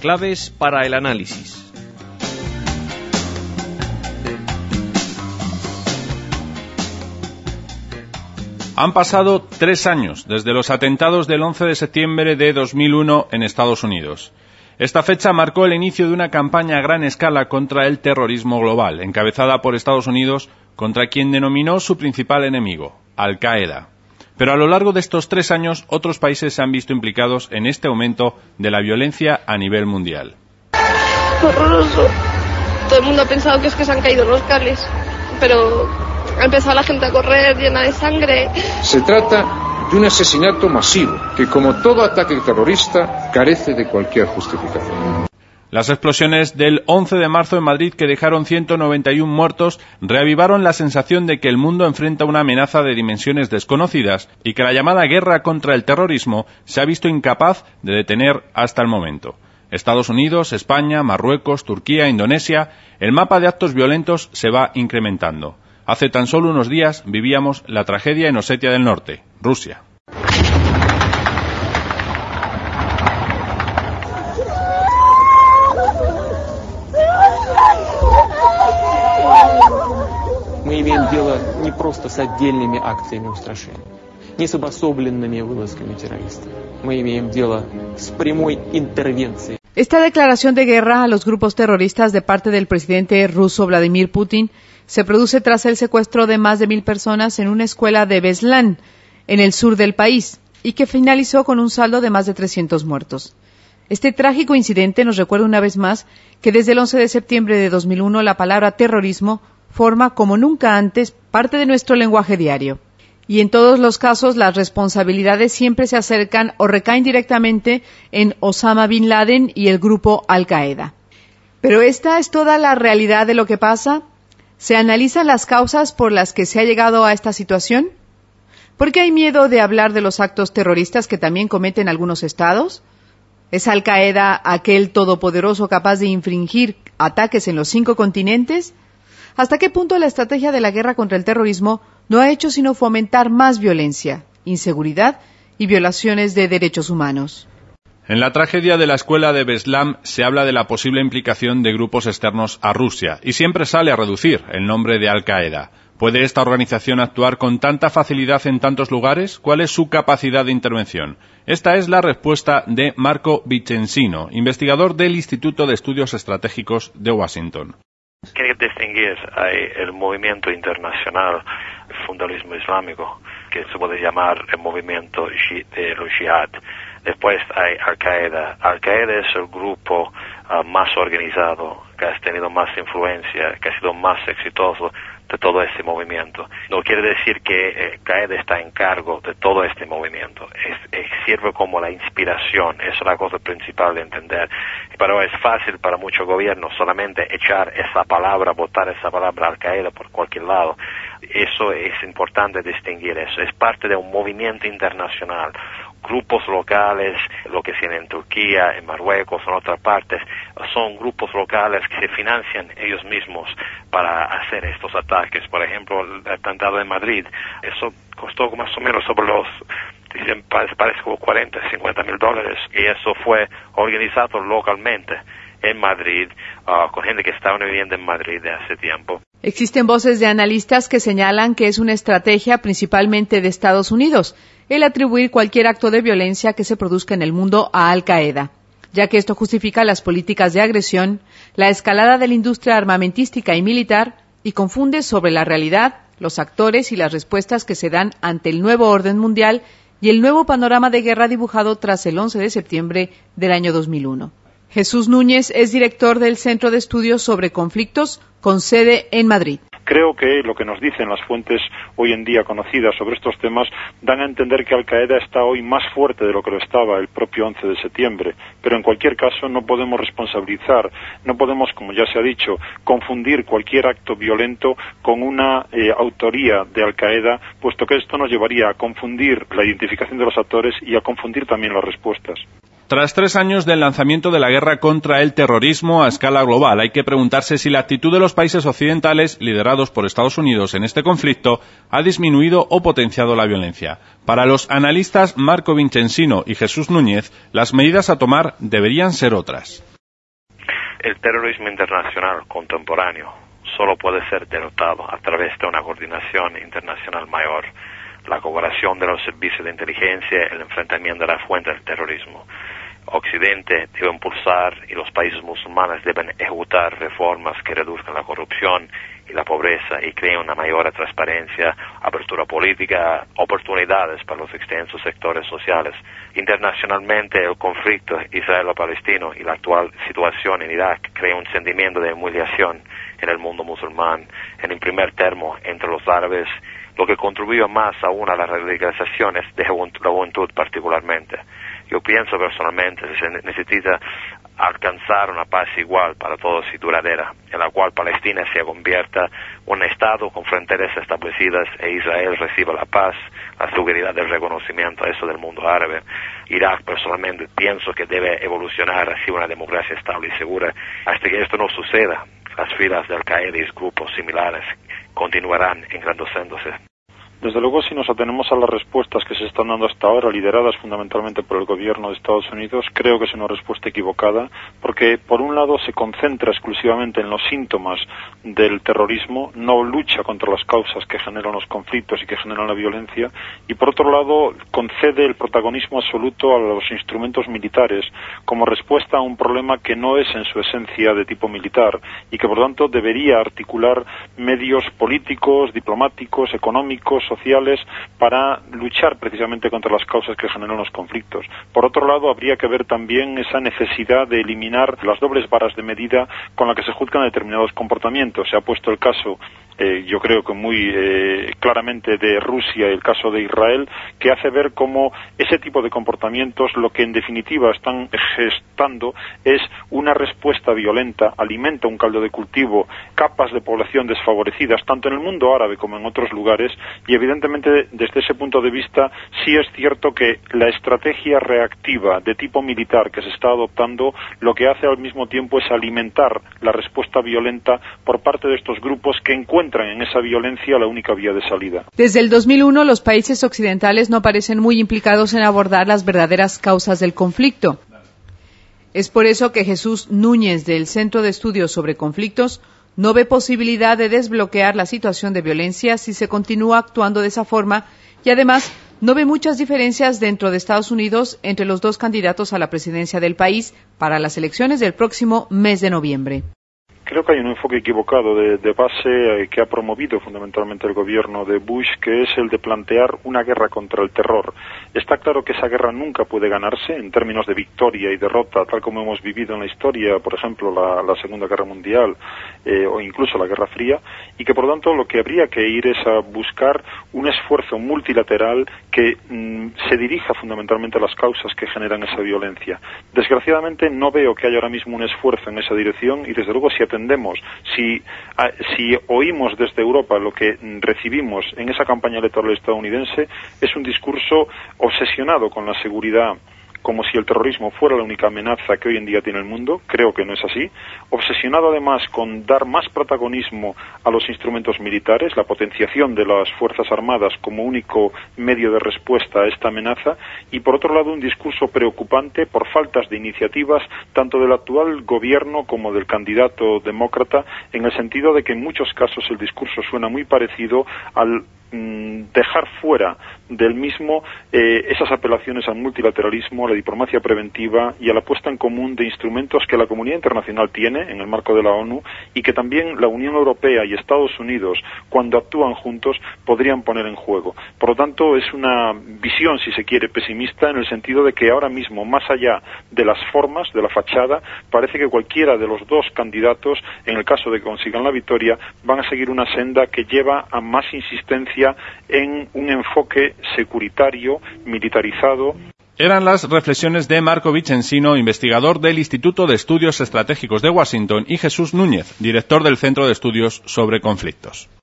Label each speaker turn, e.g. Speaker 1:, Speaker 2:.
Speaker 1: claves para el análisis.
Speaker 2: Han pasado 3 años desde los atentados del 11 de septiembre de 2001 en Estados Unidos. Esta fecha marcó el inicio de una campaña a gran escala contra el terrorismo global, encabezada por Estados Unidos, contra quien denominó su principal enemigo, Al-Qaeda. Pero a lo largo de estos 3 años, otros países se han visto implicados en este aumento de la violencia a nivel mundial.
Speaker 3: Horroroso. Todo el mundo ha pensado que es que se han caído los cables, pero ha empezado la gente a correr llena de sangre.
Speaker 4: Se trata de un asesinato masivo que, como todo ataque terrorista, carece de cualquier justificación.
Speaker 2: Las explosiones del 11 de marzo en Madrid, que dejaron 191 muertos, reavivaron la sensación de que el mundo enfrenta una amenaza de dimensiones desconocidas y que la llamada guerra contra el terrorismo se ha visto incapaz de detener hasta el momento. Estados Unidos, España, Marruecos, Turquía, Indonesia, el mapa de actos violentos se va incrementando. Hace tan solo unos días vivíamos la tragedia en Osetia del Norte, Rusia.
Speaker 5: Мы имеем дело не просто с отдельными акциями устрашения, не с обособленными вылазками террористов. Мы имеем дело с прямой интервенцией.
Speaker 6: Esta declaración de guerra a los grupos terroristas de parte del presidente ruso Vladimir Putin se produce tras el secuestro de más de 1.000 personas en una escuela de Beslan, en el sur del país, y que finalizó con un saldo de más de 300 muertos. Este trágico incidente nos recuerda una vez más que desde el 11 de septiembre de 2001 la palabra terrorismo forma como nunca antes parte de nuestro lenguaje diario. Y en todos los casos las responsabilidades siempre se acercan o recaen directamente en Osama Bin Laden y el grupo Al-Qaeda. ¿Pero esta es toda la realidad de lo que pasa? ¿Se analizan las causas por las que se ha llegado a esta situación? ¿Por qué hay miedo de hablar de los actos terroristas que también cometen algunos estados? ¿Es Al-Qaeda aquel todopoderoso capaz de infringir ataques en los 5 continentes? ¿Hasta qué punto la estrategia de la guerra contra el terrorismo no ha hecho sino fomentar más violencia, inseguridad y violaciones de derechos humanos?
Speaker 2: En la tragedia de la escuela de Beslan se habla de la posible implicación de grupos externos a Rusia y siempre sale a reducir el nombre de Al-Qaeda. ¿Puede esta organización actuar con tanta facilidad en tantos lugares? ¿Cuál es su capacidad de intervención? Esta es la respuesta de Marco Vicensino, investigador del Instituto de Estudios Estratégicos de Washington.
Speaker 7: Hay que distinguir el movimiento internacional, el fundamentalismo islámico, que se puede llamar el movimiento de los jihad. Después hay Al-Qaeda. Al-Qaeda es el grupo más organizado, que ha tenido más influencia, que ha sido más exitoso de todo este movimiento. No quiere decir que Al-Qaeda está en cargo de todo este movimiento. Sirve como la inspiración, eso es la cosa principal de entender. Pero es fácil para muchos gobiernos solamente echar esa palabra, botar esa palabra Al-Qaeda por cualquier lado. Eso es importante distinguir eso. Es parte de un movimiento internacional. Grupos locales, lo que tienen en Turquía, en Marruecos, en otras partes, son grupos locales que se financian ellos mismos para hacer estos ataques. Por ejemplo, el atentado de Madrid, eso costó más o menos sobre los, parece como 40, 50 mil dólares, y eso fue organizado localmente en Madrid, con gente que estaba viviendo en Madrid de hace tiempo.
Speaker 6: Existen voces de analistas que señalan que es una estrategia principalmente de Estados Unidos el atribuir cualquier acto de violencia que se produzca en el mundo a Al-Qaeda, ya que esto justifica las políticas de agresión, la escalada de la industria armamentística y militar y confunde sobre la realidad, los actores y las respuestas que se dan ante el nuevo orden mundial y el nuevo panorama de guerra dibujado tras el 11 de septiembre del año 2001. Jesús Núñez es director del Centro de Estudios sobre Conflictos con sede en Madrid.
Speaker 8: Creo que lo que nos dicen las fuentes hoy en día conocidas sobre estos temas dan a entender que Al-Qaeda está hoy más fuerte de lo que lo estaba el propio 11 de septiembre. Pero en cualquier caso no podemos responsabilizar, no podemos, como ya se ha dicho, confundir cualquier acto violento con una autoría de Al-Qaeda, puesto que esto nos llevaría a confundir la identificación de los actores y a confundir también las respuestas.
Speaker 2: Tras 3 años del lanzamiento de la guerra contra el terrorismo a escala global, hay que preguntarse si la actitud de los países occidentales, liderados por Estados Unidos en este conflicto, ha disminuido o potenciado la violencia. Para los analistas Marco Vicensino y Jesús Núñez, las medidas a tomar deberían ser otras.
Speaker 7: El terrorismo internacional contemporáneo solo puede ser derrotado a través de una coordinación internacional mayor, la cooperación de los servicios de inteligencia, el enfrentamiento de la fuente del terrorismo. Occidente debe impulsar y los países musulmanes deben ejecutar reformas que reduzcan la corrupción y la pobreza y creen una mayor transparencia, apertura política, oportunidades para los extensos sectores sociales. Internacionalmente, el conflicto israelo-palestino y la actual situación en Irak crea un sentimiento de humillación en el mundo musulmán, en primer término entre los árabes, lo que contribuye más aún a las radicalizaciones de la juventud particularmente. Yo pienso personalmente que se necesita alcanzar una paz igual para todos y duradera, en la cual Palestina se convierta en un Estado con fronteras establecidas e Israel reciba la paz, la seguridad del reconocimiento a eso del mundo árabe. Irak, personalmente, pienso que debe evolucionar hacia una democracia estable y segura. Hasta que esto no suceda, las filas de Al-Qaeda y grupos similares continuarán engrandecióndose.
Speaker 8: Desde luego, si nos atenemos a las respuestas que se están dando hasta ahora, lideradas fundamentalmente por el gobierno de Estados Unidos, creo que es una respuesta equivocada, porque por un lado se concentra exclusivamente en los síntomas del terrorismo, no lucha contra las causas que generan los conflictos y que generan la violencia, y por otro lado concede el protagonismo absoluto a los instrumentos militares como respuesta a un problema que no es en su esencia de tipo militar y que por tanto debería articular medios políticos, diplomáticos, económicos, sociales para luchar precisamente contra las causas que generan los conflictos. Por otro lado, habría que ver también esa necesidad de eliminar las dobles varas de medida con las que se juzgan determinados comportamientos. Se ha puesto el caso, yo creo que muy claramente, de Rusia y el caso de Israel, que hace ver cómo ese tipo de comportamientos lo que en definitiva están gestando es una respuesta violenta, alimenta un caldo de cultivo, capas de población desfavorecidas, tanto en el mundo árabe como en otros lugares, y evidentemente desde ese punto de vista sí es cierto que la estrategia reactiva de tipo militar que se está adoptando lo que hace al mismo tiempo es alimentar la respuesta violenta por parte de estos grupos que encuentran en esa violencia la única vía de salida.
Speaker 6: Desde el 2001, los países occidentales no parecen muy implicados en abordar las verdaderas causas del conflicto. Es por eso que Jesús Núñez, del Centro de Estudios sobre Conflictos, no ve posibilidad de desbloquear la situación de violencia si se continúa actuando de esa forma y además no ve muchas diferencias dentro de Estados Unidos entre los dos candidatos a la presidencia del país para las elecciones del próximo mes de noviembre.
Speaker 8: Creo que hay un enfoque equivocado de base que ha promovido fundamentalmente el gobierno de Bush, que es el de plantear una guerra contra el terror. Está claro que esa guerra nunca puede ganarse en términos de victoria y derrota, tal como hemos vivido en la historia, por ejemplo, la Segunda Guerra Mundial o incluso la Guerra Fría, y que por lo tanto lo que habría que ir es a buscar un esfuerzo multilateral que se dirija fundamentalmente a las causas que generan esa violencia. Desgraciadamente no veo que haya ahora mismo un esfuerzo en esa dirección y desde luego si oímos desde Europa lo que recibimos en esa campaña electoral estadounidense, es un discurso obsesionado con la seguridad, como si el terrorismo fuera la única amenaza que hoy en día tiene el mundo. Creo que no es así. Obsesionado además con dar más protagonismo a los instrumentos militares, la potenciación de las Fuerzas Armadas como único medio de respuesta a esta amenaza, y por otro lado un discurso preocupante por faltas de iniciativas tanto del actual gobierno como del candidato demócrata, en el sentido de que en muchos casos el discurso suena muy parecido al dejar fuera del mismo esas apelaciones al multilateralismo, a la diplomacia preventiva y a la puesta en común de instrumentos que la comunidad internacional tiene en el marco de la ONU y que también la Unión Europea y Estados Unidos, cuando actúan juntos, podrían poner en juego. Por lo tanto, es una visión, si se quiere, pesimista, en el sentido de que ahora mismo, más allá de las formas, de la fachada, parece que cualquiera de los dos candidatos, en el caso de que consigan la victoria, van a seguir una senda que lleva a más insistencia en un enfoque securitario, militarizado.
Speaker 2: Eran las reflexiones de Marco Vicensino, investigador del Instituto de Estudios Estratégicos de Washington, y Jesús Núñez, director del Centro de Estudios sobre Conflictos.